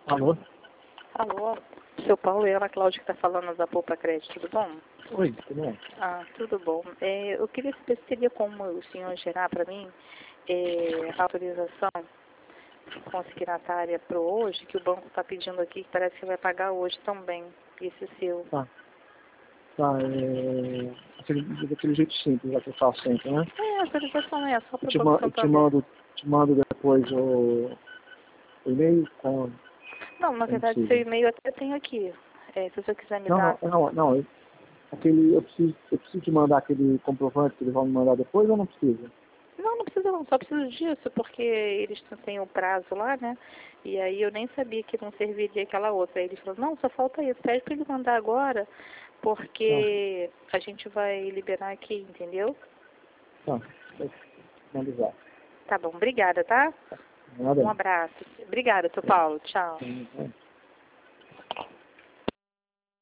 Alô? Alô, seu Paulo, eu, a Cláudia que está falando da Poupa Crédito, tudo bom? Oi, tudo bem? Tudo bom. Eu queria saber se teria como o senhor gerar para mim a autorização consignatária para hoje, que o banco está pedindo aqui, que parece que vai pagar hoje também, esse seu. Tá, daquele jeito simples, que eu faço sempre, né? A autorização é só para Eu o te, Banco ma- eu te Santander. mando, te mando depois o e-mail com Não, na como verdade, seu precisa. e-mail até tem aqui. Se o senhor quiser me Não, dar. eu preciso te mandar aquele comprovante que eles vão me mandar depois ou não precisa? Não, não precisa não, só preciso disso, porque eles têm o prazo lá, né? E aí eu nem sabia que não serviria aquela outra. Aí ele falou, não, só falta isso, pede para ele mandar agora, Tá, porque a gente vai liberar aqui, entendeu? tá, vou finalizar. Tá bom, obrigada, tá? Nada. Um abraço. Obrigada, seu Paulo. Tchau.